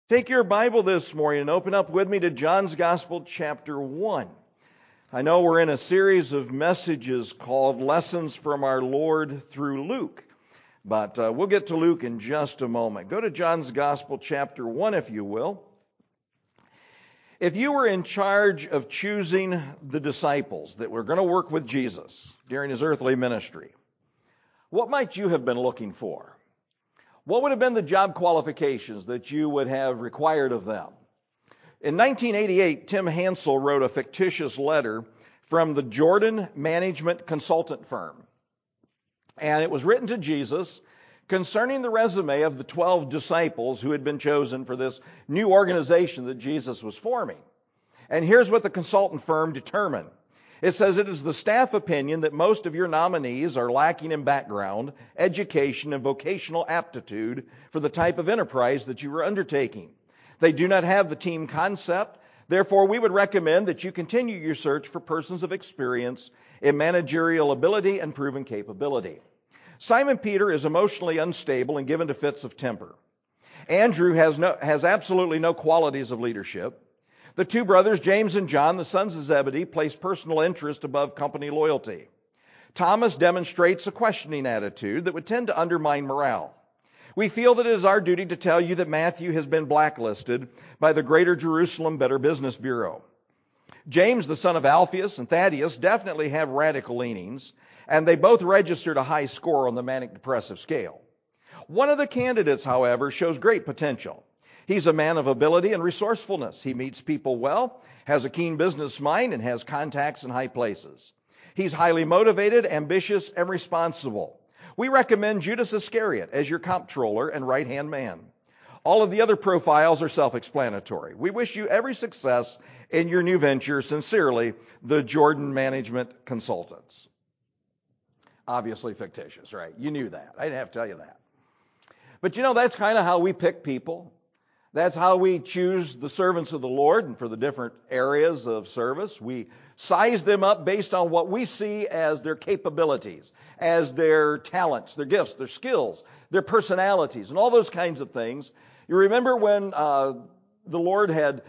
Take your Bible this morning and open up with me to John's Gospel, chapter 1. I know we're in a series of messages called Lessons from Our Lord through Luke, but we'll get to Luke in just a moment. Go to John's Gospel, chapter 1, if you will. If you were in charge of choosing the disciples that were going to work with Jesus during his earthly ministry, what might you have been looking for? What would have been the job qualifications that you would have required of them? In 1988, Tim Hansel wrote a fictitious letter from the Jordan Management Consultant firm. And it was written to Jesus concerning the resume of the 12 disciples who had been chosen for this new organization that Jesus was forming. And here's what the consultant firm determined. It says it is the staff opinion that most of your nominees are lacking in background, education, and vocational aptitude for the type of enterprise that you are undertaking. They do not have the team concept. Therefore, we would recommend that you continue your search for persons of experience in managerial ability and proven capability. Simon Peter is emotionally unstable and given to fits of temper. Andrew has absolutely no qualities of leadership. The two brothers, James and John, the sons of Zebedee, place personal interest above company loyalty. Thomas demonstrates a questioning attitude that would tend to undermine morale. We feel that it is our duty to tell you that Matthew has been blacklisted by the Greater Jerusalem Better Business Bureau. James, the son of Alphaeus, and Thaddeus definitely have radical leanings, and they both registered a high score on the manic-depressive scale. One of the candidates, however, shows great potential. He's a man of ability and resourcefulness. He meets people well, has a keen business mind, and has contacts in high places. He's highly motivated, ambitious, and responsible. We recommend Judas Iscariot as your comptroller and right-hand man. All of the other profiles are self-explanatory. We wish you every success in your new venture. Sincerely, the Jordan Management Consultants. Obviously fictitious, right? You knew that. I didn't have to tell you that. But you know, that's kind of how we pick people. That's how we choose the servants of the Lord, and for the different areas of service, we size them up based on what we see as their capabilities, as their talents, their gifts, their skills, their personalities, and all those kinds of things. You remember when the Lord had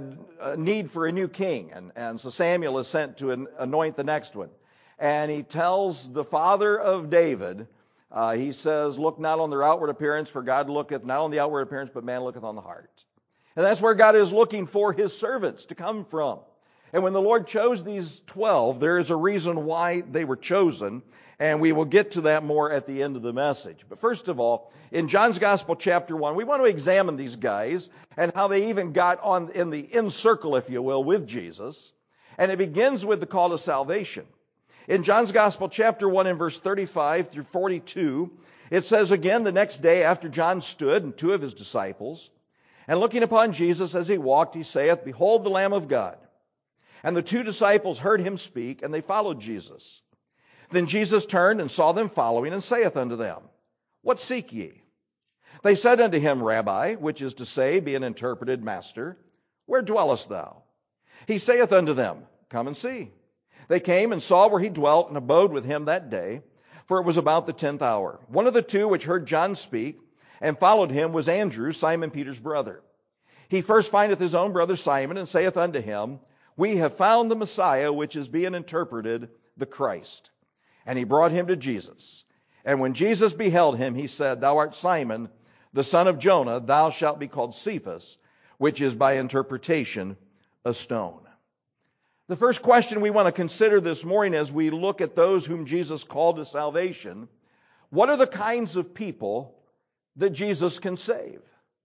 a need for a new king, and so Samuel is sent to anoint the next one. And he tells the father of David, he says, look not on their outward appearance, for God looketh not on the outward appearance, but man looketh on the heart. And that's where God is looking for his servants to come from. And when the Lord chose these 12, there is a reason why they were chosen, and we will get to that more at the end of the message. But first of all, in John's Gospel, chapter 1, we want to examine these guys and how they even got on in the in circle, if you will, with Jesus. And it begins with the call to salvation. In John's Gospel, chapter 1, in verse 35 through 42, it says again, the next day after John stood and two of his disciples, and looking upon Jesus as he walked, he saith, Behold the Lamb of God. And the two disciples heard him speak, and they followed Jesus. Then Jesus turned and saw them following, and saith unto them, What seek ye? They said unto him, Rabbi, which is to say, being interpreted, Master, where dwellest thou? He saith unto them, Come and see. They came and saw where he dwelt, and abode with him that day, for it was about the 10th hour. One of the two which heard John speak and followed him was Andrew, Simon Peter's brother. He first findeth his own brother Simon, and saith unto him, We have found the Messiah, which is being interpreted, the Christ. And he brought him to Jesus. And when Jesus beheld him, he said, Thou art Simon, the son of Jonah, thou shalt be called Cephas, which is by interpretation a stone. The first question we want to consider this morning as we look at those whom Jesus called to salvation, what are the kinds of people that Jesus can save?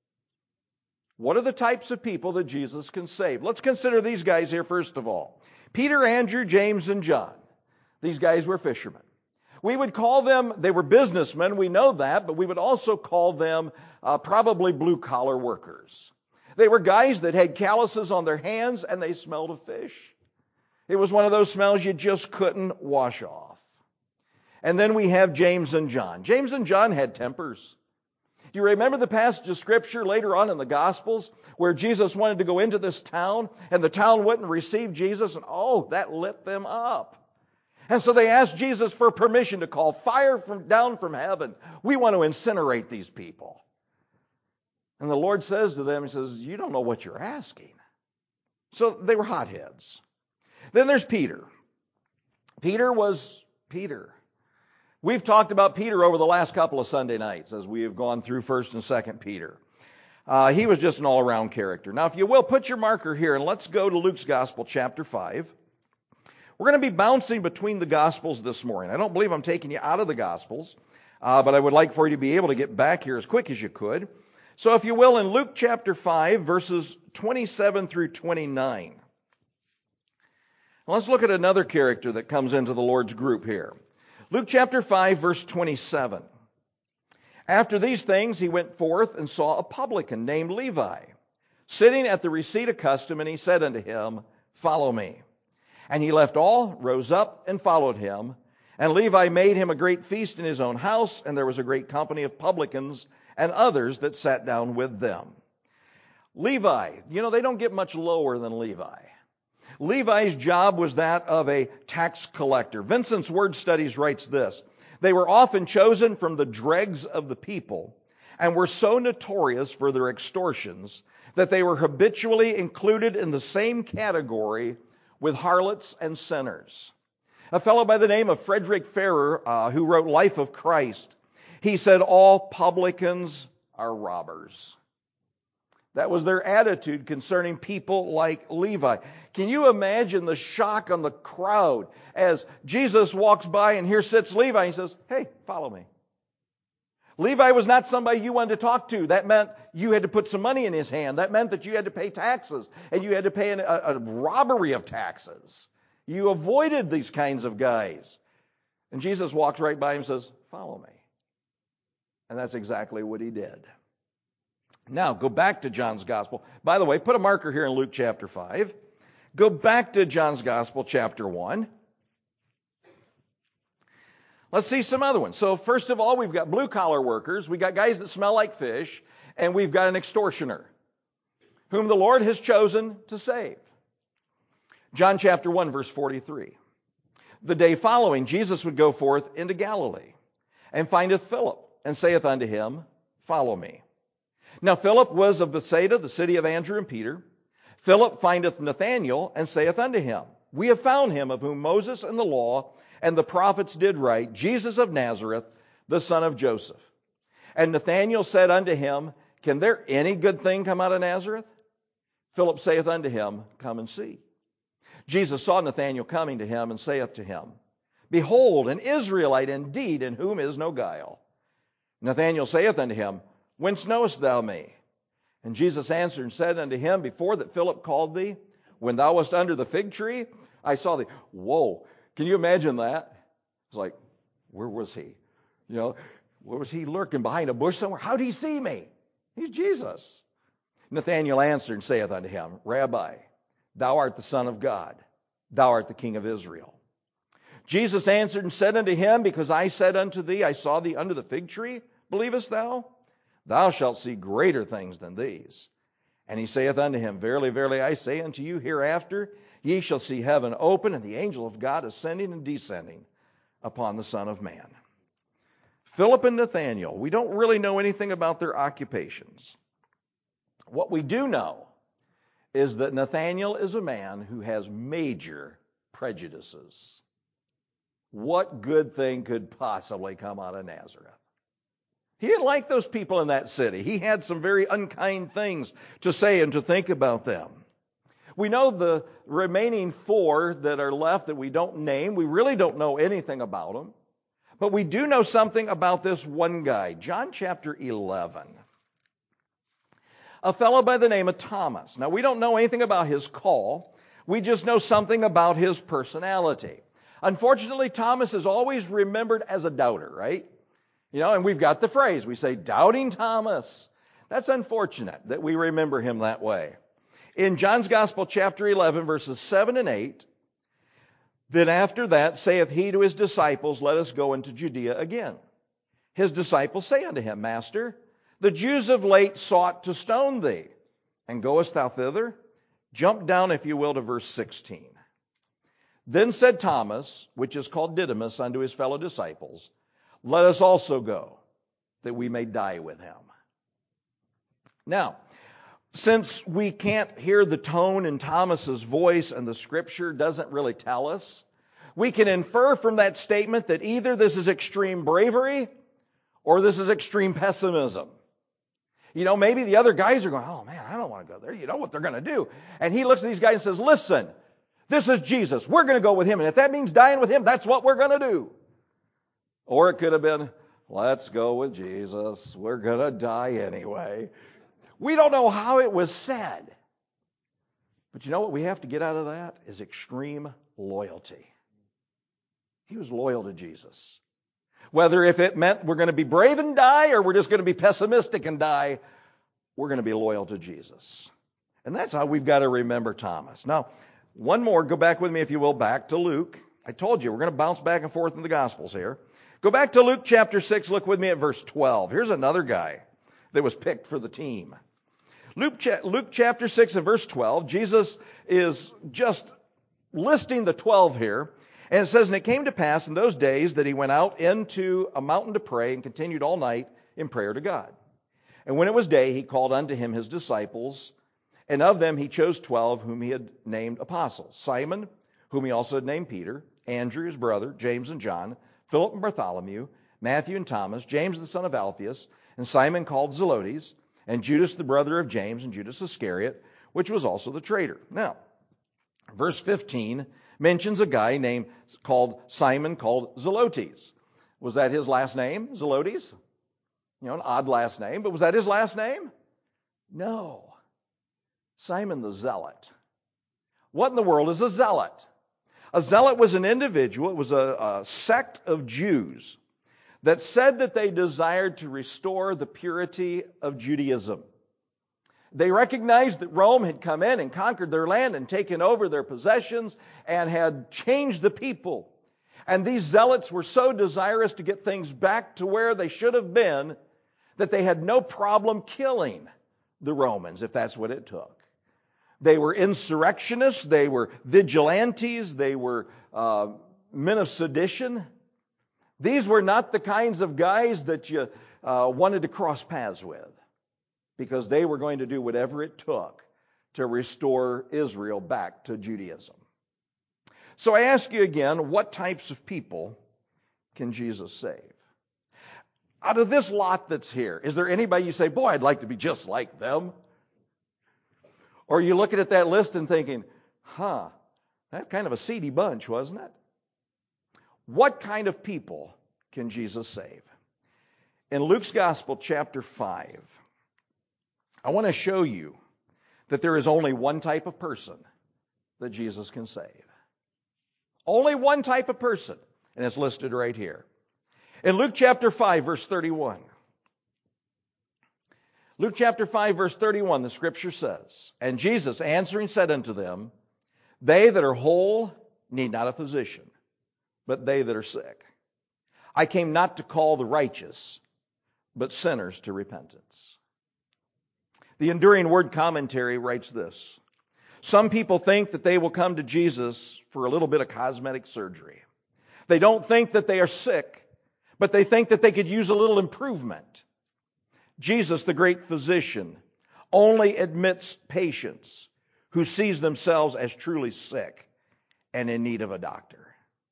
What are the types of people that Jesus can save? Let's consider these guys here first of all. Peter, Andrew, James, and John. These guys were fishermen. We would call them, they were businessmen, we know that, but we would also call them probably blue-collar workers. They were guys that had calluses on their hands and they smelled of fish. It was one of those smells you just couldn't wash off. And then we have James and John. James and John had tempers. Do you remember the passage of Scripture later on in the Gospels where Jesus wanted to go into this town and the town wouldn't receive Jesus? And that lit them up. And so they asked Jesus for permission to call fire down from heaven. We want to incinerate these people. And the Lord says to them, he says, you don't know what you're asking. So they were hotheads. Then there's Peter. Peter was Peter. We've talked about Peter over the last couple of Sunday nights as we have gone through 1st and 2nd Peter. He was just an all-around character. Now, if you will, put your marker here and let's go to Luke's Gospel, chapter 5. We're going to be bouncing between the Gospels this morning. I don't believe I'm taking you out of the Gospels, but I would like for you to be able to get back here as quick as you could. So if you will, in Luke chapter 5, verses 27 through 29. Let's look at another character that comes into the Lord's group here. Luke chapter 5, verse 27. After these things, he went forth and saw a publican named Levi, sitting at the receipt of custom, and he said unto him, follow me. And he left all, rose up, and followed him. And Levi made him a great feast in his own house, and there was a great company of publicans and others that sat down with them. Levi, they don't get much lower than Levi. Levi's job was that of a tax collector. Vincent's Word Studies writes this: they were often chosen from the dregs of the people and were so notorious for their extortions that they were habitually included in the same category with harlots and sinners. A fellow by the name of Frederick Farrer, who wrote Life of Christ, he said, all publicans are robbers. That was their attitude concerning people like Levi. Can you imagine the shock on the crowd as Jesus walks by and here sits Levi and he says, hey, follow me. Levi was not somebody you wanted to talk to. That meant you had to put some money in his hand. That meant that you had to pay taxes, and you had to pay a robbery of taxes. You avoided these kinds of guys. And Jesus walks right by him and says, follow me. And that's exactly what he did. Now, go back to John's Gospel. By the way, put a marker here in Luke chapter 5. Go back to John's Gospel, chapter 1. Let's see some other ones. So first of all, we've got blue-collar workers. We've got guys that smell like fish. And we've got an extortioner whom the Lord has chosen to save. John chapter 1, verse 43. The day following, Jesus would go forth into Galilee and findeth Philip and saith unto him, follow me. Now Philip was of Bethsaida, the city of Andrew and Peter. Philip findeth Nathanael and saith unto him, we have found him of whom Moses and the law and the prophets did write, Jesus of Nazareth, the son of Joseph. And Nathanael said unto him, can there any good thing come out of Nazareth? Philip saith unto him, come and see. Jesus saw Nathanael coming to him and saith to him, behold, an Israelite indeed, in whom is no guile. Nathanael saith unto him, whence knowest thou me? And Jesus answered and said unto him, before that Philip called thee, when thou wast under the fig tree, I saw thee. Whoa, can you imagine that? It's like, where was he? Where was he lurking behind a bush somewhere? How did he see me? He's Jesus. Nathanael answered and saith unto him, Rabbi, thou art the Son of God. Thou art the King of Israel. Jesus answered and said unto him, because I said unto thee, I saw thee under the fig tree, believest thou? Thou shalt see greater things than these. And he saith unto him, verily, verily, I say unto you, hereafter ye shall see heaven open, and the angel of God ascending and descending upon the Son of Man. Philip and Nathanael, we don't really know anything about their occupations. What we do know is that Nathanael is a man who has major prejudices. What good thing could possibly come out of Nazareth? He didn't like those people in that city. He had some very unkind things to say and to think about them. We know the remaining four that are left that we don't name. We really don't know anything about them. But we do know something about this one guy. John chapter 11. A fellow by the name of Thomas. Now, we don't know anything about his call. We just know something about his personality. Unfortunately, Thomas is always remembered as a doubter, right? And we've got the phrase. We say, doubting Thomas. That's unfortunate that we remember him that way. In John's Gospel, chapter 11, verses 7 and 8, then after that saith he to his disciples, let us go into Judea again. His disciples say unto him, Master, the Jews of late sought to stone thee, and goest thou thither? Jump down, if you will, to verse 16. Then said Thomas, which is called Didymus, unto his fellow disciples, let us also go, that we may die with him. Now, since we can't hear the tone in Thomas's voice and the Scripture doesn't really tell us, we can infer from that statement that either this is extreme bravery or this is extreme pessimism. Maybe the other guys are going, oh man, I don't want to go there. You know what they're going to do. And he looks at these guys and says, listen, this is Jesus. We're going to go with him. And if that means dying with him, that's what we're going to do. Or it could have been, let's go with Jesus. We're going to die anyway. We don't know how it was said. But you know what we have to get out of that is extreme loyalty. He was loyal to Jesus. Whether if it meant we're going to be brave and die or we're just going to be pessimistic and die, we're going to be loyal to Jesus. And that's how we've got to remember Thomas. Now, one more. Go back with me, if you will, back to Luke. I told you, we're going to bounce back and forth in the Gospels here. Go back to Luke chapter 6. Look with me at verse 12. Here's another guy that was picked for the team. Luke chapter 6 and verse 12. Jesus is just listing the 12 here. And it says, and it came to pass in those days that he went out into a mountain to pray and continued all night in prayer to God. And when it was day, he called unto him his disciples, and of them he chose 12 whom he had named apostles. Simon, whom he also had named Peter, Andrew his brother, James and John, Philip and Bartholomew, Matthew and Thomas, James the son of Alphaeus, and Simon called Zelotes, and Judas the brother of James, and Judas Iscariot, which was also the traitor. Now, verse 15 mentions a guy called Simon called Zelotes. Was that his last name, Zelotes? An odd last name, but was that his last name? No. Simon the Zealot. What in the world is a zealot? A zealot was an individual, it was a sect of Jews that said that they desired to restore the purity of Judaism. They recognized that Rome had come in and conquered their land and taken over their possessions and had changed the people. And these zealots were so desirous to get things back to where they should have been that they had no problem killing the Romans, if that's what it took. They were insurrectionists, they were vigilantes, they were men of sedition. These were not the kinds of guys that you wanted to cross paths with, because they were going to do whatever it took to restore Israel back to Judaism. So I ask you again, what types of people can Jesus save? Out of this lot that's here, is there anybody you say, boy, I'd like to be just like them? Or are you looking at that list and thinking, that's kind of a seedy bunch, wasn't it? What kind of people can Jesus save? In Luke's Gospel, chapter 5, I want to show you that there is only one type of person that Jesus can save. Only one type of person, and it's listed right here. In Luke chapter 5, verse 31. Luke chapter 5, verse 31, the Scripture says, and Jesus answering said unto them, they that are whole need not a physician, but they that are sick. I came not to call the righteous, but sinners to repentance. The Enduring Word Commentary writes this. Some people think that they will come to Jesus for a little bit of cosmetic surgery. They don't think that they are sick, but they think that they could use a little improvement. Jesus, the great physician, only admits patients who sees themselves as truly sick and in need of a doctor.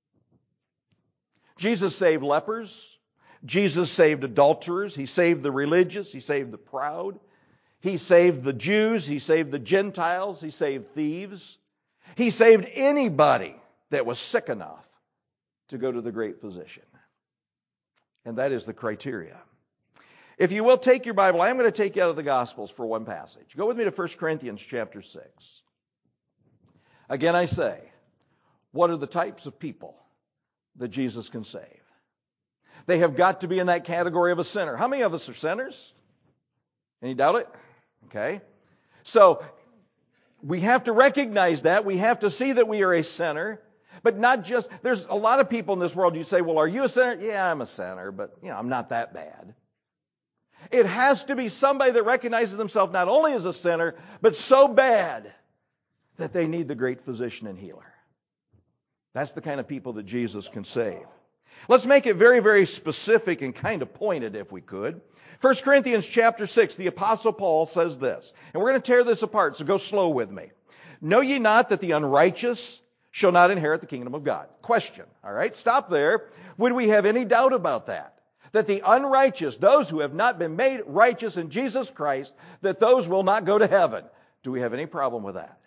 Jesus saved lepers. Jesus saved adulterers. He saved the religious. He saved the proud. He saved the Jews. He saved the Gentiles. He saved thieves. He saved anybody that was sick enough to go to the great physician. And that is the criteria. If you will take your Bible, I am going to take you out of the Gospels for one passage. Go with me to 1 Corinthians chapter 6. Again, I say, what are the types of people that Jesus can save? They have got to be in that category of a sinner. How many of us are sinners? Any doubt it? Okay. So, we have to recognize that. We have to see that we are a sinner. But not just, there's a lot of people in this world, you say, well, are you a sinner? Yeah, I'm a sinner, but, I'm not that bad. It has to be somebody that recognizes themselves not only as a sinner, but so bad that they need the great physician and healer. That's the kind of people that Jesus can save. Let's make it very, very specific and kind of pointed if we could. 1 Corinthians chapter 6, the Apostle Paul says this, and we're going to tear this apart, so go slow with me. Know ye not that the unrighteous shall not inherit the kingdom of God? Question. All right, stop there. Would we have any doubt about that? That the unrighteous, those who have not been made righteous in Jesus Christ, that those will not go to heaven. Do we have any problem with that?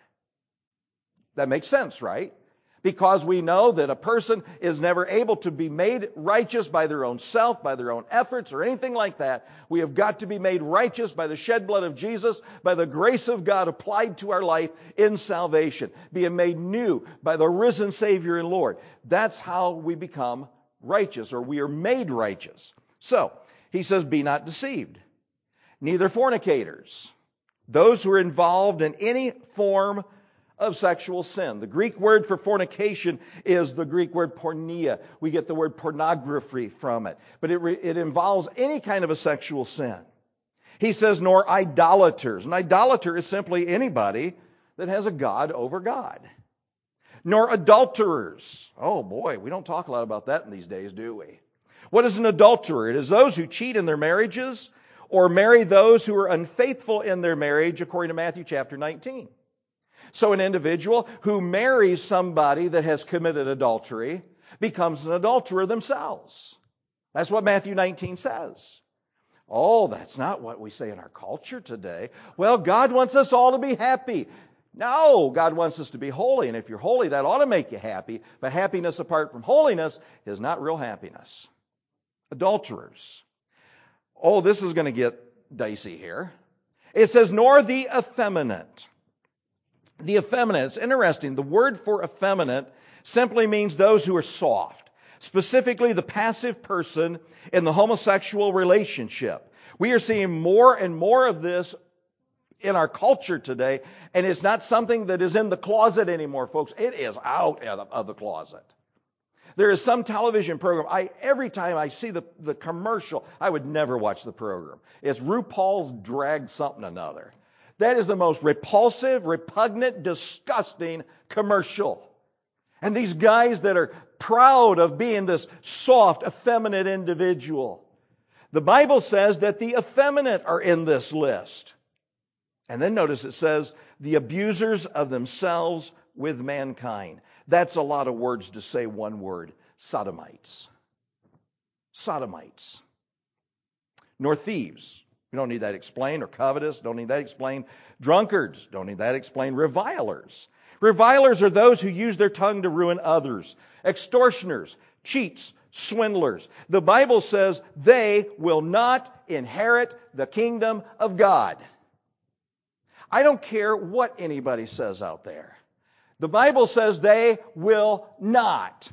That makes sense, right? Because we know that a person is never able to be made righteous by their own self, by their own efforts, or anything like that. We have got to be made righteous by the shed blood of Jesus, by the grace of God applied to our life in salvation, being made new by the risen Savior and Lord. That's how we become righteous, or we are made righteous. So, he says, be not deceived. Neither fornicators, those who are involved in any form of sexual sin. The Greek word for fornication is the Greek word porneia. We get the word pornography from it. But it involves any kind of a sexual sin. He says, nor idolaters. An idolater is simply anybody that has a god over God. Nor adulterers. Oh boy, we don't talk a lot about that in these days, do we? What is an adulterer? It is those who cheat in their marriages or marry those who are unfaithful in their marriage, according to Matthew chapter 19. So an individual who marries somebody that has committed adultery becomes an adulterer themselves. That's what Matthew 19 says. Oh, that's not what we say in our culture today. Well, God wants us all to be happy. No, God wants us to be holy. And if you're holy, that ought to make you happy. But happiness apart from holiness is not real happiness. Adulterers. Oh, this is going to get dicey here. It says, nor the effeminate. The effeminate, it's interesting. The word for effeminate simply means those who are soft. Specifically, the passive person in the homosexual relationship. We are seeing more and more of this in our culture today, and it's not something that is in the closet anymore, folks. It is out of the closet. There is some television program. Every time I see the commercial, I would never watch the program. It's RuPaul's Drag Something Another. That is the most repulsive, repugnant, disgusting commercial. And these guys that are proud of being this soft, effeminate individual. The Bible says that the effeminate are in this list. And then notice it says, the abusers of themselves with mankind. That's a lot of words to say one word. Sodomites. Sodomites. Nor thieves. We don't need that explained. Or covetous. Don't need that explained. Drunkards. Don't need that explained. Revilers. Revilers are those who use their tongue to ruin others. Extortioners. Cheats. Swindlers. The Bible says they will not inherit the kingdom of God. I don't care what anybody says out there. The Bible says they will not.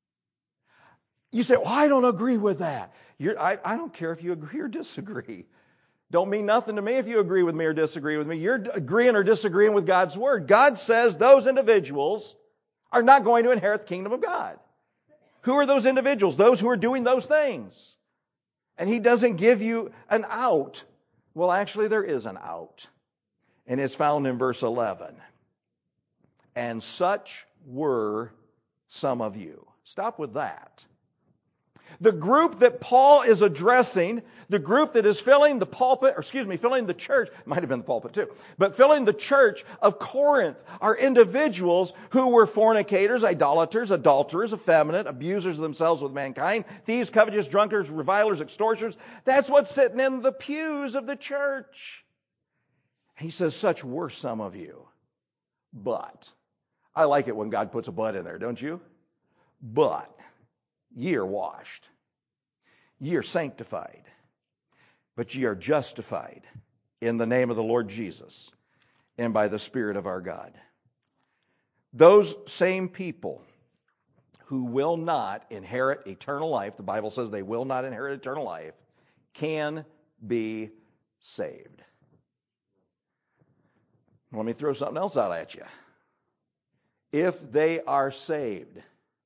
You say, well, I don't agree with that. I don't care if you agree or disagree. Don't mean nothing to me if you agree with me or disagree with me. You're agreeing or disagreeing with God's Word. God says those individuals are not going to inherit the kingdom of God. Who are those individuals? Those who are doing those things. And He doesn't give you an out. Well, actually, there is an out. And it's found in verse 11. And such were some of you. Stop with that. The group that Paul is addressing, the group that is filling the pulpit, filling the church, might have been the pulpit too, but filling the church of Corinth are individuals who were fornicators, idolaters, adulterers, effeminate, abusers of themselves with mankind, thieves, covetous, drunkards, revilers, extortioners. That's what's sitting in the pews of the church. He says, such were some of you. But, I like it when God puts a but in there, don't you? But, ye are washed. Ye are sanctified. But ye are justified in the name of the Lord Jesus and by the Spirit of our God. Those same people who will not inherit eternal life, the Bible says they will not inherit eternal life, can be saved. Let me throw something else out at you. If they are saved,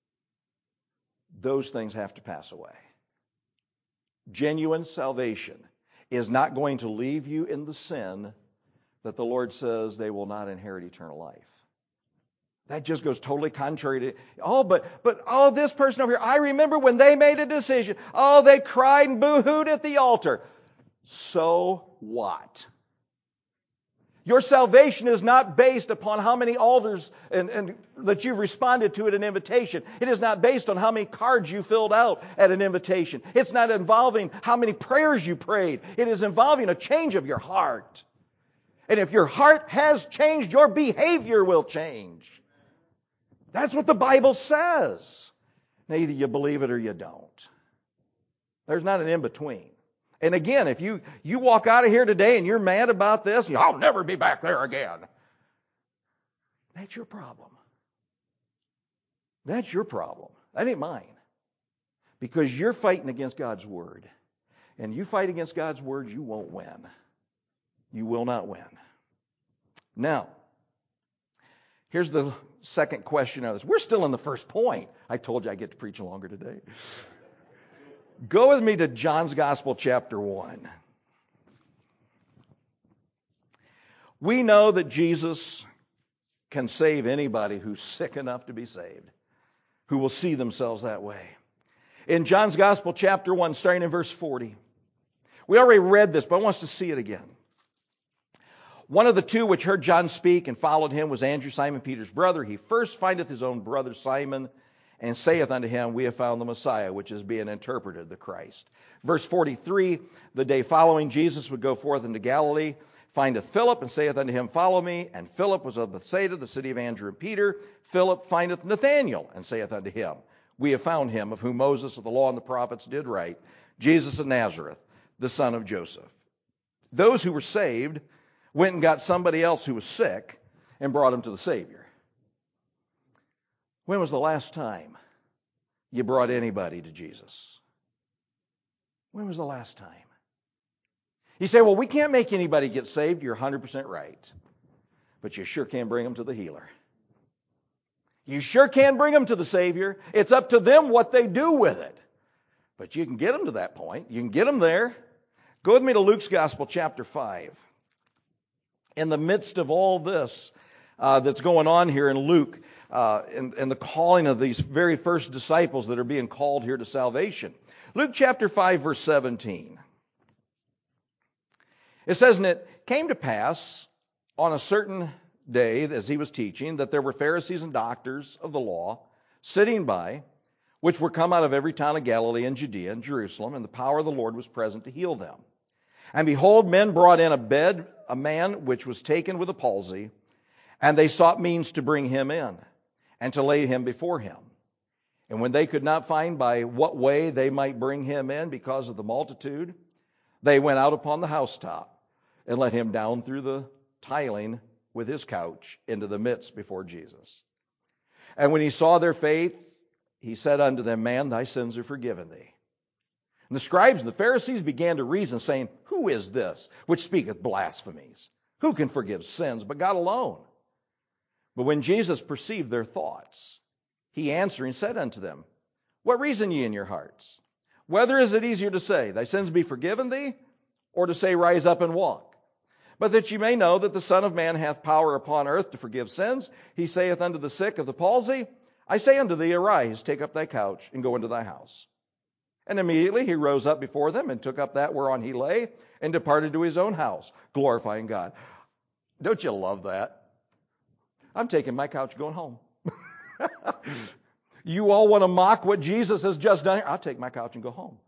those things have to pass away. Genuine salvation is not going to leave you in the sin that the Lord says they will not inherit eternal life. That just goes totally contrary to, but this person over here, I remember when they made a decision. Oh, they cried and boo-hooed at the altar. So what? Your salvation is not based upon how many altars and that you've responded to at an invitation. It is not based on how many cards you filled out at an invitation. It's not involving how many prayers you prayed. It is involving a change of your heart. And if your heart has changed, your behavior will change. That's what the Bible says. Now, either you believe it or you don't. There's not an in-between. And again, if you walk out of here today and you're mad about this, I'll never be back there again. That's your problem. That's your problem. That ain't mine. Because you're fighting against God's Word. And you fight against God's Word, you won't win. You will not win. Now, here's the second question of this. We're still in the first point. I told you I get to preach longer today. Go with me to John's Gospel, chapter 1. We know that Jesus can save anybody who's sick enough to be saved, who will see themselves that way. In John's Gospel, chapter 1, starting in verse 40. We already read this, but I want us to see it again. One of the two which heard John speak and followed him was Andrew, Simon Peter's brother. He first findeth his own brother Simon, and saith unto him, We have found the Messiah, which is being interpreted, the Christ. Verse 43, the day following Jesus would go forth into Galilee, findeth Philip, and saith unto him, Follow me. And Philip was of Bethsaida, the city of Andrew and Peter. Philip findeth Nathanael, and saith unto him, We have found him, of whom Moses of the law and the prophets did write, Jesus of Nazareth, the son of Joseph. Those who were saved went and got somebody else who was sick and brought him to the Savior. When was the last time you brought anybody to Jesus? When was the last time? You say, well, we can't make anybody get saved. You're 100% right. But you sure can bring them to the healer. You sure can bring them to the Savior. It's up to them what they do with it. But you can get them to that point. You can get them there. Go with me to Luke's Gospel, chapter 5. In the midst of all this that's going on here in Luke, and the calling of these very first disciples that are being called here to salvation. Luke chapter 5, verse 17. It says, And it came to pass on a certain day, as he was teaching, that there were Pharisees and doctors of the law sitting by, which were come out of every town of Galilee and Judea and Jerusalem, and the power of the Lord was present to heal them. And behold, men brought in a man which was taken with a palsy, and they sought means to bring him in, and to lay him before him. And when they could not find by what way they might bring him in because of the multitude, they went out upon the housetop, and let him down through the tiling with his couch into the midst before Jesus. And when he saw their faith, he said unto them, Man, thy sins are forgiven thee. And the scribes and the Pharisees began to reason, saying, Who is this which speaketh blasphemies? Who can forgive sins but God alone? But when Jesus perceived their thoughts, he answering said unto them, What reason ye in your hearts? Whether is it easier to say, Thy sins be forgiven thee, or to say, Rise up and walk? But that ye may know that the Son of Man hath power upon earth to forgive sins, he saith unto the sick of the palsy, I say unto thee, Arise, take up thy couch, and go into thy house. And immediately he rose up before them, and took up that whereon he lay, and departed to his own house, glorifying God. Don't you love that? I'm taking my couch going home. You all want to mock what Jesus has just done here? I'll take my couch and go home.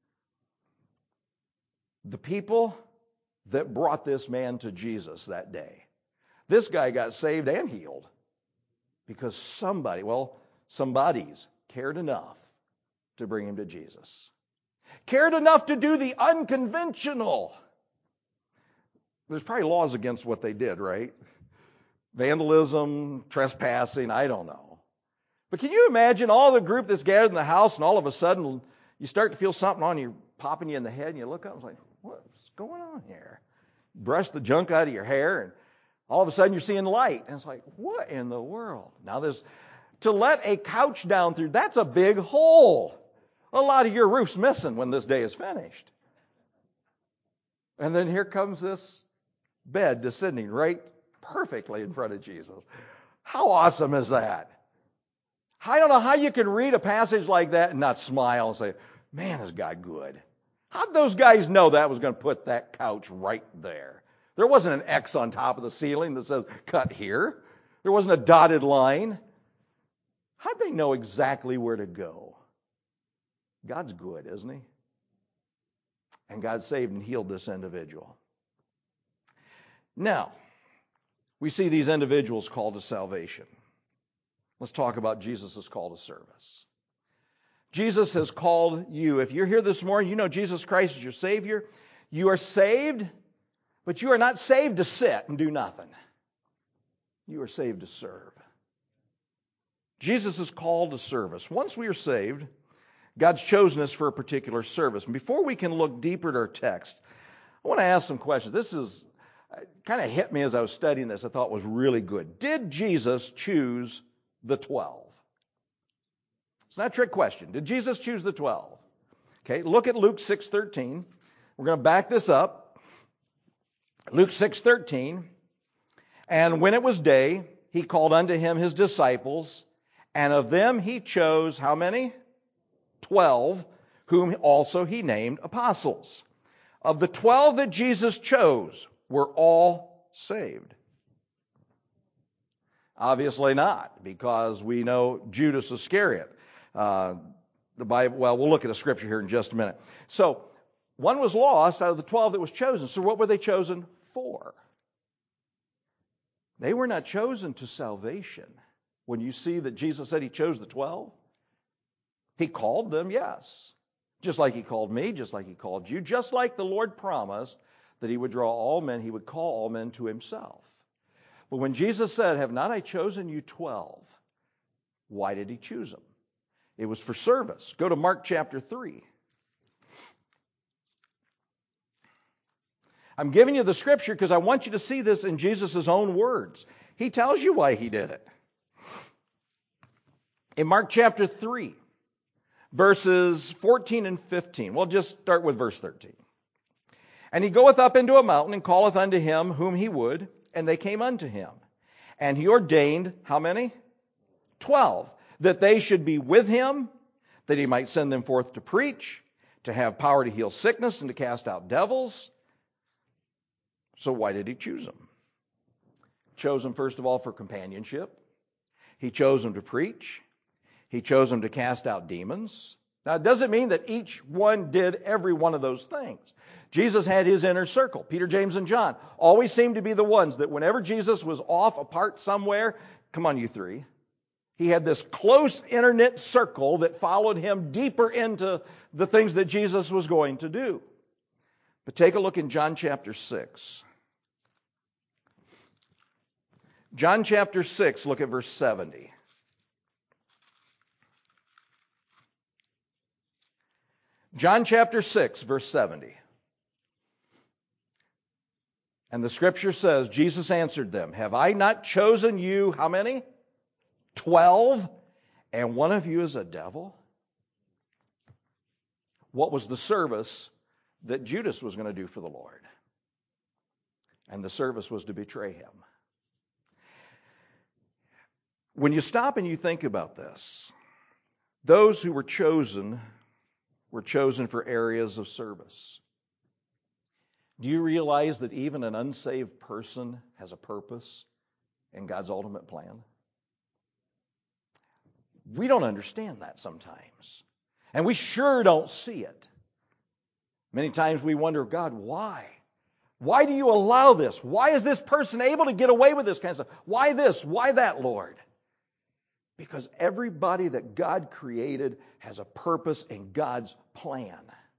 The people that brought this man to Jesus that day, this guy got saved and healed because somebody's cared enough to bring him to Jesus. Cared enough to do the unconventional. There's probably laws against what they did, right? Vandalism, trespassing, I don't know. But can you imagine all the group that's gathered in the house, and all of a sudden you start to feel something on you, popping you in the head, and you look up and it's like, what's going on here? Brush the junk out of your hair, and all of a sudden you're seeing light. And it's like, what in the world? Now to let a couch down through, that's a big hole. A lot of your roof's missing when this day is finished. And then here comes this bed descending right perfectly in front of Jesus. How awesome is that? I don't know how you can read a passage like that and not smile and say, man, is God good? How'd those guys know that was going to put that couch right there? There wasn't an X on top of the ceiling that says, cut here. There wasn't a dotted line. How'd they know exactly where to go? God's good, isn't he? And God saved and healed this individual. Now, we see these individuals called to salvation. Let's talk about Jesus' call to service. Jesus has called you. If you're here this morning, you know Jesus Christ is your Savior. You are saved, but you are not saved to sit and do nothing. You are saved to serve. Jesus is called to service. Once we are saved, God's chosen us for a particular service. And before we can look deeper at our text, I want to ask some questions. This is kind of hit me as I was studying this. I thought it was really good. Did Jesus choose the 12? It's not a trick question. Did Jesus choose the 12? Okay, look at Luke 6:13. We're going to back this up. Luke 6:13. And when it was day, he called unto him his disciples, and of them he chose how many? 12, whom also he named apostles. Of the 12 that Jesus chose, were all saved? Obviously not, because we know Judas Iscariot. The Bible, well, we'll look at a scripture here in just a minute. So, one was lost out of the 12 that was chosen. So what were they chosen for? They were not chosen to salvation. When you see that Jesus said he chose the 12, he called them, yes. Just like he called me, just like he called you, just like the Lord promised that he would draw all men, he would call all men to himself. But when Jesus said, have not I chosen you 12? Why did he choose them? It was for service. Go to Mark chapter 3. I'm giving you the scripture because I want you to see this in Jesus' own words. He tells you why he did it. In Mark chapter 3, verses 14 and 15. We'll just start with verse 13. And he goeth up into a mountain and calleth unto him whom he would, and they came unto him. And he ordained, how many? 12. That they should be with him, that he might send them forth to preach, to have power to heal sickness and to cast out devils. So why did he choose them? Chose them, first of all, for companionship. He chose them to preach. He chose them to cast out demons. Now, it doesn't mean that each one did every one of those things. Jesus had his inner circle. Peter, James, and John always seemed to be the ones that whenever Jesus was off apart somewhere, come on, you three. He had this close, inner-knit circle that followed him deeper into the things that Jesus was going to do. But take a look in John chapter 6. John chapter 6, look at verse 70. John chapter 6, verse 70. And the scripture says, Jesus answered them, have I not chosen you, how many? 12, and one of you is a devil? What was the service that Judas was going to do for the Lord? And the service was to betray him. When you stop and you think about this, those who were chosen for areas of service. Do you realize that even an unsaved person has a purpose in God's ultimate plan? We don't understand that sometimes. And we sure don't see it. Many times we wonder, God, why? Why do you allow this? Why is this person able to get away with this kind of stuff? Why this? Why that, Lord? Because everybody that God created has a purpose in God's plan.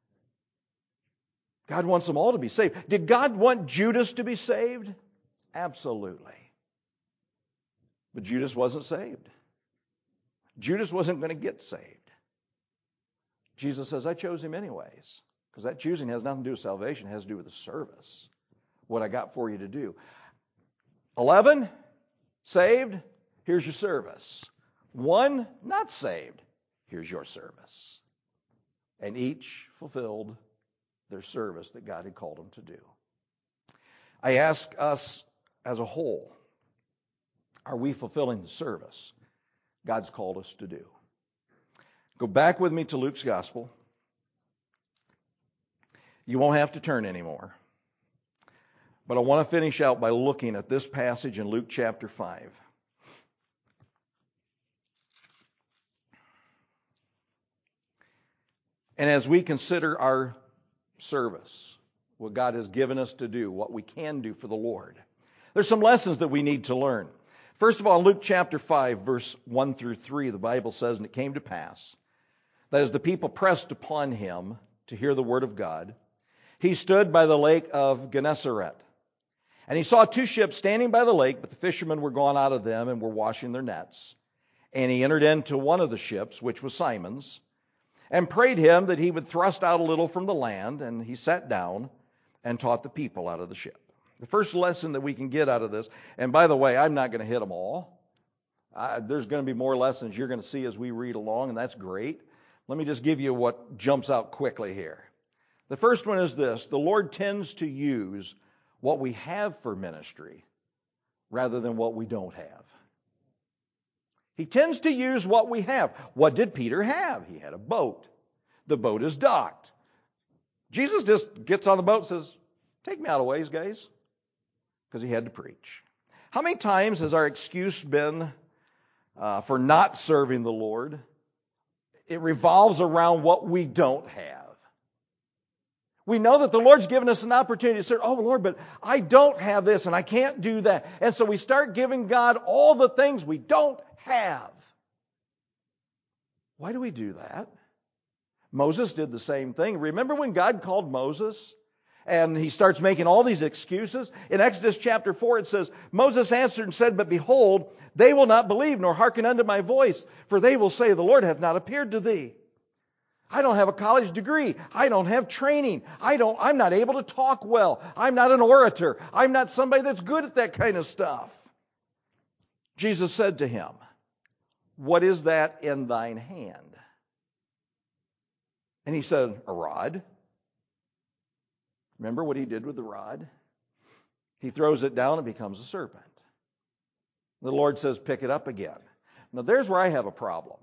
God wants them all to be saved. Did God want Judas to be saved? Absolutely. But Judas wasn't saved. Judas wasn't going to get saved. Jesus says, I chose him anyways. Because that choosing has nothing to do with salvation. It has to do with the service. What I got for you to do. 11, saved. Here's your service. 1, not saved. Here's your service. And each fulfilled their service that God had called them to do. I ask us as a whole, Are we fulfilling the service God's called us to do? Go back with me to Luke's Gospel. You won't have to turn anymore. But I want to finish out by looking at this passage in Luke chapter 5. And as we consider our service, what God has given us to do, what we can do for the Lord, there's some lessons that we need to learn. First of all, Luke chapter 5, verse 1 through 3, the Bible says, "And it came to pass that as the people pressed upon him to hear the word of God, he stood by the lake of Gennesaret. And he saw two ships standing by the lake, but the fishermen were gone out of them and were washing their nets. And he entered into one of the ships, which was Simon's, and prayed him that he would thrust out a little from the land. And he sat down and taught the people out of the ship." The first lesson that we can get out of this, and by the way, I'm not going to hit them all. There's going to be more lessons you're going to see as we read along, and that's great. Let me just give you what jumps out quickly here. The first one is this: the Lord tends to use what we have for ministry rather than what we don't have. He tends to use what we have. What did Peter have? He had a boat. The boat is docked. Jesus just gets on the boat and says, "Take me out a ways, guys," because he had to preach. How many times has our excuse been for not serving the Lord? It revolves around what we don't have. We know that the Lord's given us an opportunity to say, "Oh, Lord, but I don't have this and I can't do that." And so we start giving God all the things we don't have. Why do we do that? Moses did the same thing. Remember when God called Moses and he starts making all these excuses? In Exodus chapter 4 it says, "Moses answered and said, But behold, they will not believe nor hearken unto my voice, for they will say, The Lord hath not appeared to thee. I don't have a college degree. I don't have training. I'm not able to talk well. I'm not an orator. I'm not somebody that's good at that kind of stuff." Jesus said to him, "What is that in thine hand?" And he said, "A rod." Remember what he did with the rod? He throws it down and becomes a serpent. The Lord says, "Pick it up again." Now there's where I have a problem.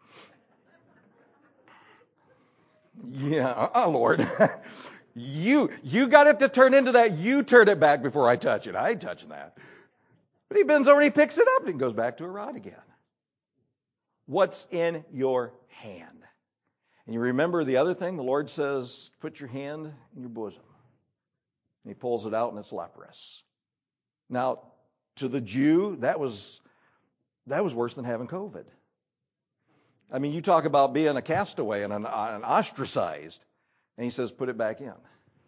Yeah, Lord. You got it to turn into that. You turn it back before I touch it. I ain't touching that. But he bends over and he picks it up and goes back to a rod again. What's in your hand? And you remember the other thing? The Lord says, "Put your hand in your bosom." And he pulls it out and it's leprous. Now, to the Jew, that was worse than having COVID. I mean, you talk about being a castaway and an ostracized. And he says, "Put it back in."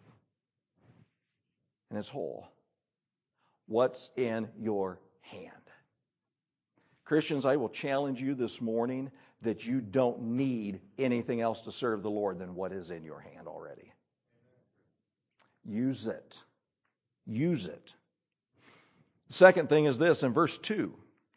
And it's whole. What's in your hand? Christians, I will challenge you this morning that you don't need anything else to serve the Lord than what is in your hand already. Use it. Use it. The second thing is this, in verse 2.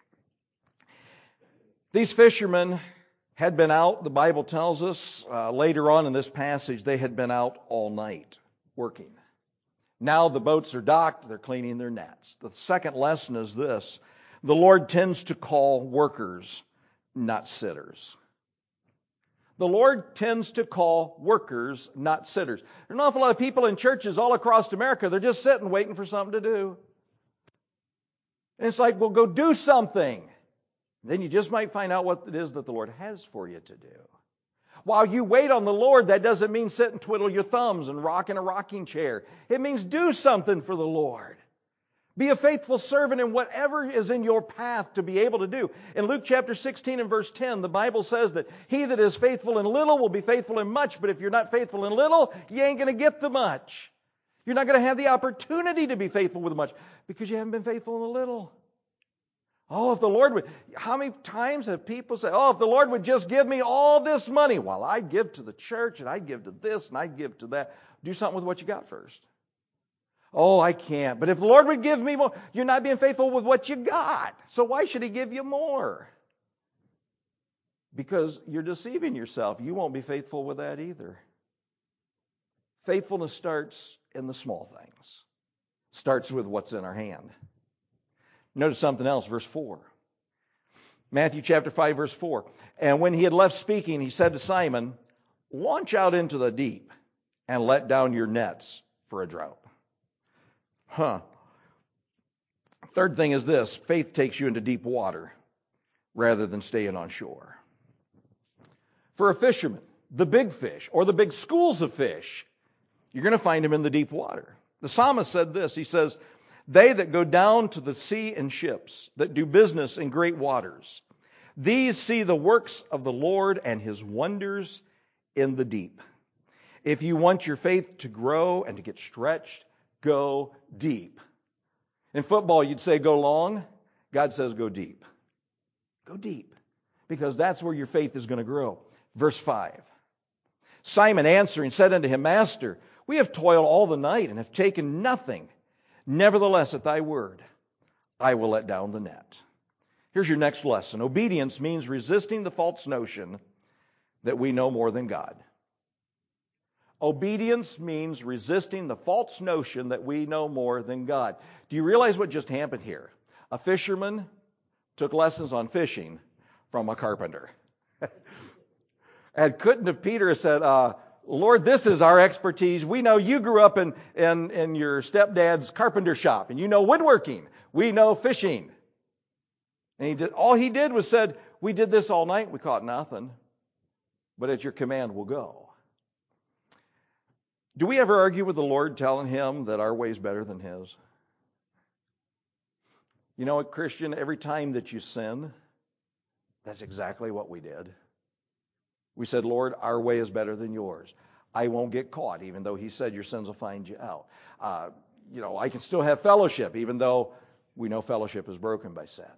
These fishermen had been out, the Bible tells us, later on in this passage, they had been out all night working. Now the boats are docked, they're cleaning their nets. The second lesson is this: the Lord tends to call workers, not sitters. The Lord tends to call workers, not sitters. There's an awful lot of people in churches all across America, they're just sitting waiting for something to do. And it's like, well, go do something. Then you just might find out what it is that the Lord has for you to do. While you wait on the Lord, that doesn't mean sit and twiddle your thumbs and rock in a rocking chair. It means do something for the Lord. Be a faithful servant in whatever is in your path to be able to do. In Luke chapter 16 and verse 10, the Bible says that he that is faithful in little will be faithful in much, but if you're not faithful in little, you ain't going to get the much. You're not going to have the opportunity to be faithful with much because you haven't been faithful in the little. Oh, if the Lord would, how many times have people said, "Oh, if the Lord would just give me all this money," while I'd give to the church and I'd give to this and I'd give to that. Do something with what you got first. "Oh, I can't. But if the Lord would give me more," you're not being faithful with what you got. So why should He give you more? Because you're deceiving yourself. You won't be faithful with that either. Faithfulness starts in the small things. Starts with what's in our hand. Notice something else, verse 4. Matthew chapter 5, verse 4. And when he had left speaking, he said to Simon, launch out into the deep and let down your nets for a drought. Third thing is this: faith takes you into deep water rather than staying on shore. For a fisherman, the big fish or the big schools of fish, you're going to find them in the deep water. The psalmist said this. He says, they that go down to the sea in ships, that do business in great waters, these see the works of the Lord and his wonders in the deep. If you want your faith to grow and to get stretched, go deep. In football, you'd say go long. God says go deep. Go deep. Because that's where your faith is going to grow. Verse 5. Simon answering said unto him, Master, we have toiled all the night and have taken nothing. Nevertheless, at thy word, I will let down the net. Here's your next lesson. Obedience means resisting the false notion that we know more than God. Obedience means resisting the false notion that we know more than God. Do you realize what just happened here? A fisherman took lessons on fishing from a carpenter. And couldn't have Peter said, Lord, this is our expertise. We know you grew up in your stepdad's carpenter shop, and you know woodworking. We know fishing. And all he did was said, we did this all night. We caught nothing. But at your command, we'll go. Do we ever argue with the Lord telling him that our way is better than his? You know what, Christian? Every time that you sin, that's exactly what we did. We said, Lord, our way is better than yours. I won't get caught, even though he said your sins will find you out. I can still have fellowship, even though we know fellowship is broken by sin.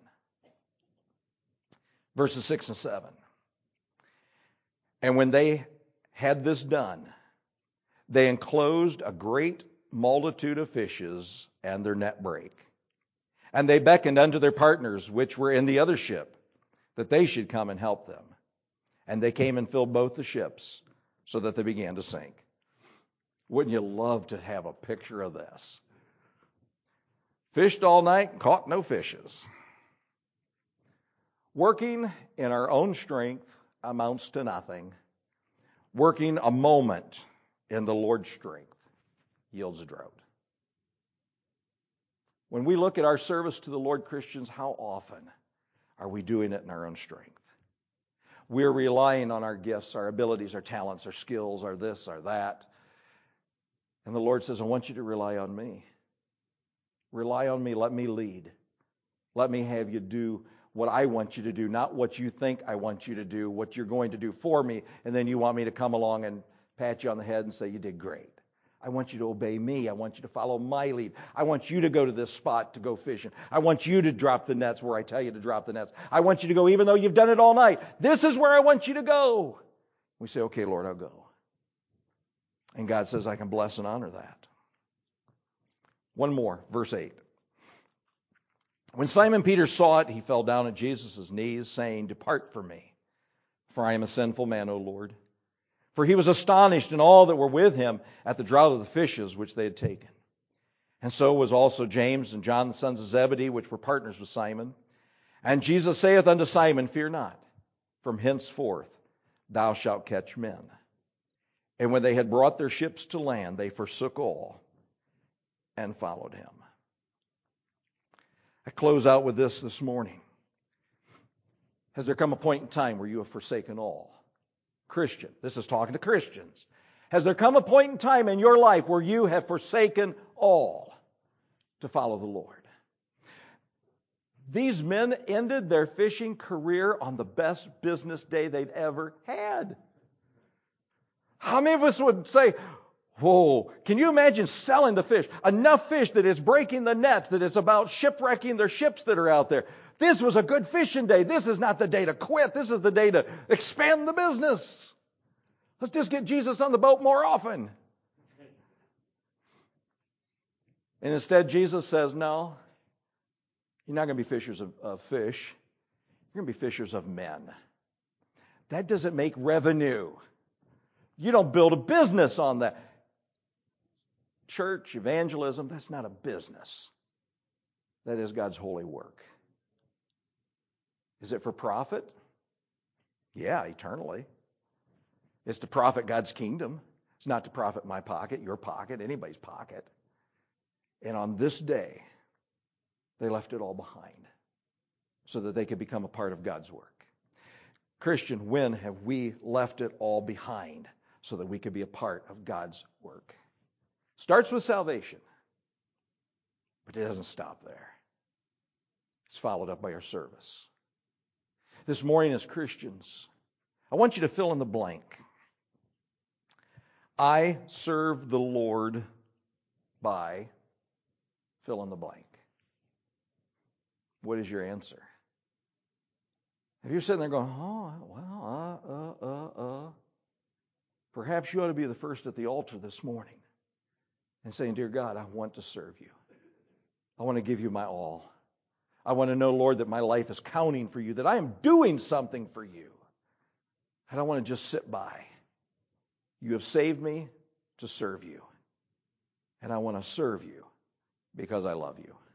Verses 6 and 7. And when they had this done, they enclosed a great multitude of fishes, and their net brake. And they beckoned unto their partners, which were in the other ship, that they should come and help them. And they came and filled both the ships, so that they began to sink. Wouldn't you love to have a picture of this? Fished all night, caught no fishes. Working in our own strength amounts to nothing. Working a moment in the Lord's strength yields a drought. When we look at our service to the Lord, Christians, how often are we doing it in our own strength? We're relying on our gifts, our abilities, our talents, our skills, our this, our that. And the Lord says, I want you to rely on me. Rely on me. Let me lead. Let me have you do what I want you to do, not what you think I want you to do, what you're going to do for me, and then you want me to come along and pat you on the head and say, you did great. I want you to obey me. I want you to follow my lead. I want you to go to this spot to go fishing. I want you to drop the nets where I tell you to drop the nets. I want you to go even though you've done it all night. This is where I want you to go. We say, okay, Lord, I'll go. And God says, I can bless and honor that. One more, verse 8. When Simon Peter saw it, he fell down at Jesus' knees, saying, depart from me, for I am a sinful man, O Lord. For he was astonished and all that were with him at the draught of the fishes which they had taken. And so was also James and John the sons of Zebedee, which were partners with Simon. And Jesus saith unto Simon, fear not, from henceforth thou shalt catch men. And when they had brought their ships to land, they forsook all and followed him. I close out with this morning. Has there come a point in time where you have forsaken all? Christian, this is talking to Christians. Has there come a point in time in your life where you have forsaken all to follow the Lord? These men ended their fishing career on the best business day they'd ever had. How many of us would say, whoa, can you imagine selling the fish? Enough fish that it's breaking the nets, that it's about shipwrecking their ships that are out there. This was a good fishing day. This is not the day to quit. This is the day to expand the business. Let's just get Jesus on the boat more often. And instead, Jesus says, no, you're not going to be fishers of fish. You're going to be fishers of men. That doesn't make revenue. You don't build a business on that. Church, evangelism, that's not a business. That is God's holy work. Is it for profit? Yeah, eternally. It's to profit God's kingdom. It's not to profit my pocket, your pocket, anybody's pocket. And on this day, they left it all behind so that they could become a part of God's work. Christian, when have we left it all behind so that we could be a part of God's work? Starts with salvation, but it doesn't stop there. It's followed up by our service. This morning as Christians, I want you to fill in the blank. I serve the Lord by fill in the blank. What is your answer? If you're sitting there going, perhaps you ought to be the first at the altar this morning and saying, Dear God, I want to serve you. I want to give you my all. I want to know, Lord, that my life is counting for you, that I am doing something for you. I don't want to just sit by. You have saved me to serve you. And I want to serve you because I love you.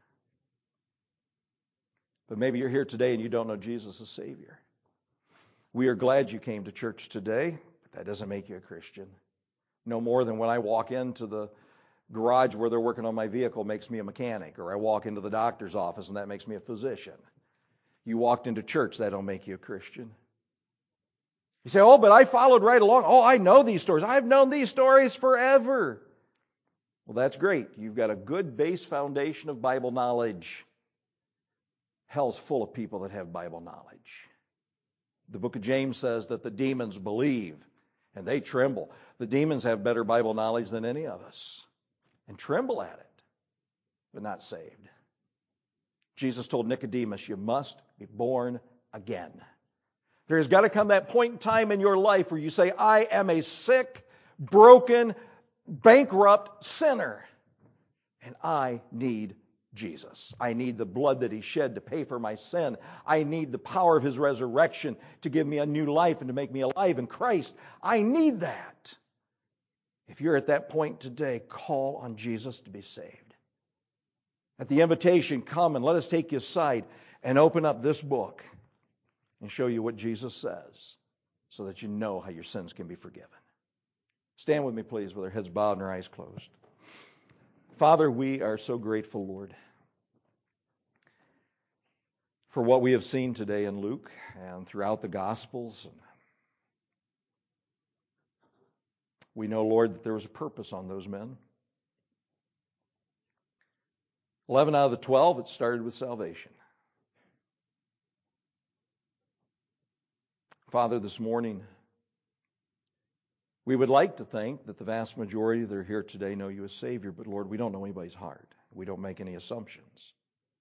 But maybe you're here today and you don't know Jesus as Savior. We are glad you came to church today, but that doesn't make you a Christian. No more than when I walk into the garage where they're working on my vehicle makes me a mechanic, or I walk into the doctor's office and that makes me a physician. You walked into church, that don't make you a Christian. You say, but I followed right along. I know these stories. I've known these stories forever. Well, that's great. You've got a good base foundation of Bible knowledge. Hell's full of people that have Bible knowledge. The book of James says that the demons believe and they tremble. The demons have better Bible knowledge than any of us and tremble at it, but not saved. Jesus told Nicodemus, you must be born again. There has got to come that point in time in your life where you say, I am a sick, broken, bankrupt sinner, and I need Jesus. I need the blood that He shed to pay for my sin. I need the power of His resurrection to give me a new life and to make me alive in Christ. I need that. If you're at that point today, call on Jesus to be saved. At the invitation, come and let us take you aside and open up this book and show you what Jesus says so that you know how your sins can be forgiven. Stand with me, please, with our heads bowed and our eyes closed. Father, we are so grateful, Lord, for what we have seen today in Luke and throughout the Gospels. We know, Lord, that there was a purpose on those men. 11 out of the 12, it started with salvation. Father, this morning, we would like to think that the vast majority that are here today know you as Savior, but Lord, we don't know anybody's heart. We don't make any assumptions.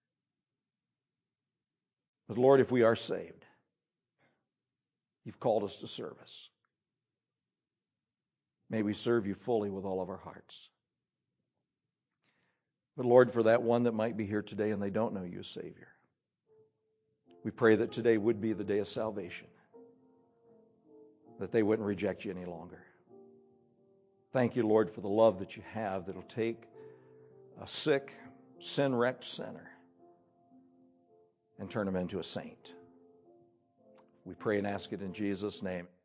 But Lord, if we are saved, you've called us to service. May we serve you fully with all of our hearts. But Lord, for that one that might be here today and they don't know you as Savior, we pray that today would be the day of salvation, that they wouldn't reject you any longer. Thank you, Lord, for the love that you have that'll take a sick, sin-wrecked sinner and turn him into a saint. We pray and ask it in Jesus' name.